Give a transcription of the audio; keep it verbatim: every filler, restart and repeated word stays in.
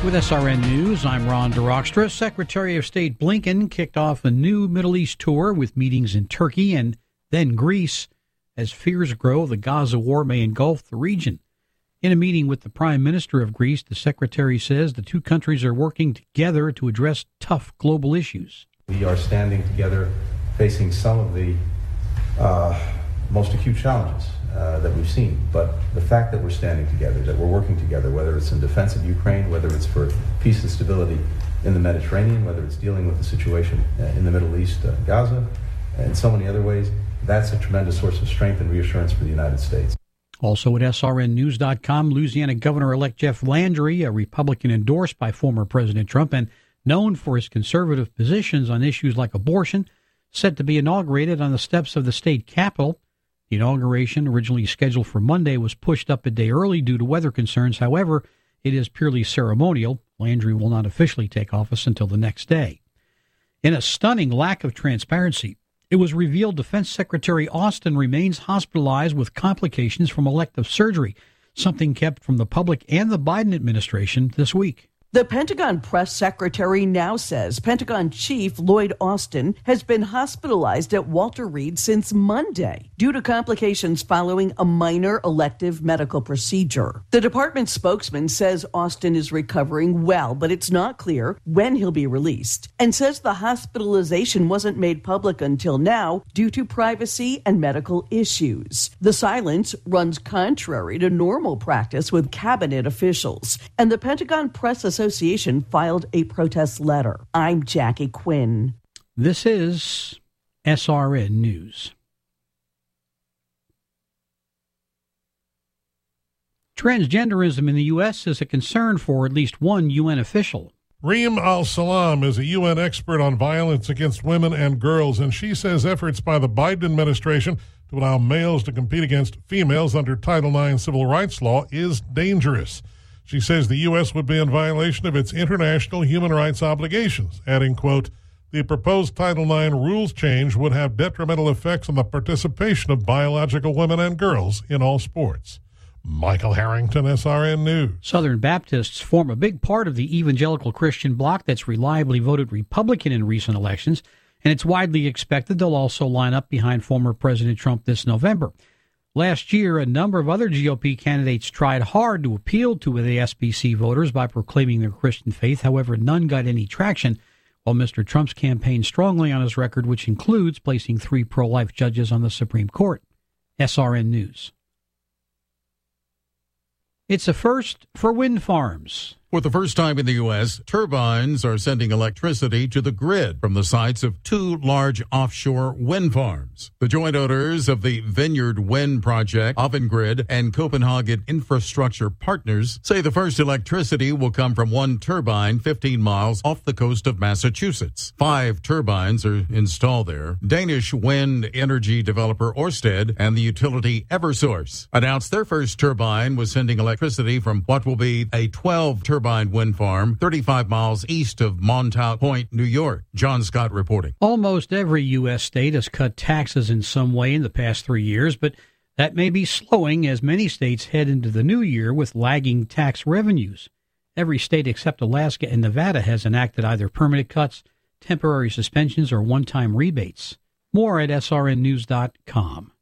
With S R N News, I'm Ron DeRockstra. Secretary of State Blinken kicked off a new Middle East tour with meetings in Turkey and then Greece as fears grow the Gaza war may engulf the region. In a meeting with the Prime Minister of Greece, the Secretary says the two countries are working together to address tough global issues. We are standing together facing some of the uh, most acute challenges Uh, that we've seen. But the fact that we're standing together, that we're working together, whether it's in defense of Ukraine, whether it's for peace and stability in the Mediterranean, whether it's dealing with the situation uh, in the Middle East, uh, Gaza, and so many other ways, that's a tremendous source of strength and reassurance for the United States. Also at S R N News dot com, Louisiana Governor-elect Jeff Landry, a Republican endorsed by former President Trump and known for his conservative positions on issues like abortion, set to be inaugurated on the steps of the state capitol. The inauguration, originally scheduled for Monday, was pushed up a day early due to weather concerns. However, it is purely ceremonial. Landry will not officially take office until the next day. In a stunning lack of transparency, it was revealed Defense Secretary Austin remains hospitalized with complications from elective surgery, something kept from the public and the Biden administration this week. The Pentagon press secretary now says Pentagon Chief Lloyd Austin has been hospitalized at Walter Reed since Monday due to complications following a minor elective medical procedure. The department spokesman says Austin is recovering well, but it's not clear when he'll be released, and says the hospitalization wasn't made public until now due to privacy and medical issues. The silence runs contrary to normal practice with cabinet officials, and the Pentagon Press Association filed a protest letter. I'm Jackie Quinn. This is S R N News. Transgenderism in the U S is a concern for at least one U N official. Reem Al-Salam is a U N expert on violence against women and girls, and she says efforts by the Biden administration to allow males to compete against females under Title nine civil rights law is dangerous. She says the U S would be in violation of its international human rights obligations, adding, quote, the proposed Title nine rules change would have detrimental effects on the participation of biological women and girls in all sports. Michael Harrington, S R N News. Southern Baptists form a big part of the evangelical Christian bloc that's reliably voted Republican in recent elections, and it's widely expected they'll also line up behind former President Trump this November. Last year, a number of other G O P candidates tried hard to appeal to the S B C voters by proclaiming their Christian faith. However, none got any traction, while Mister Trump's campaigned strongly on his record, which includes placing three pro-life judges on the Supreme Court. S R N News. It's a first for wind farms. For the first time in the U S, turbines are sending electricity to the grid from the sites of two large offshore wind farms. The joint owners of the Vineyard Wind Project, Avangrid, and Copenhagen Infrastructure Partners say the first electricity will come from one turbine fifteen miles off the coast of Massachusetts. Five turbines are installed there. Danish wind energy developer Ørsted and the utility Eversource announced their first turbine was sending electricity from what will be a twelve turbine wind farm thirty-five miles east of Montauk Point, New York. John Scott reporting. Almost every U S state has cut taxes in some way in the past three years, but that may be slowing as many states head into the new year with lagging tax revenues. Every state except Alaska and Nevada has enacted either permanent cuts, temporary suspensions, or one-time rebates. More at S R N news dot com.